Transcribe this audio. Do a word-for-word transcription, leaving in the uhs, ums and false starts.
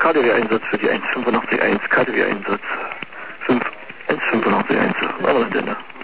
K D W-Einsatz für die eins fünf acht eins, K D W-Einsatz fünf eins fünf acht eins, Antenne.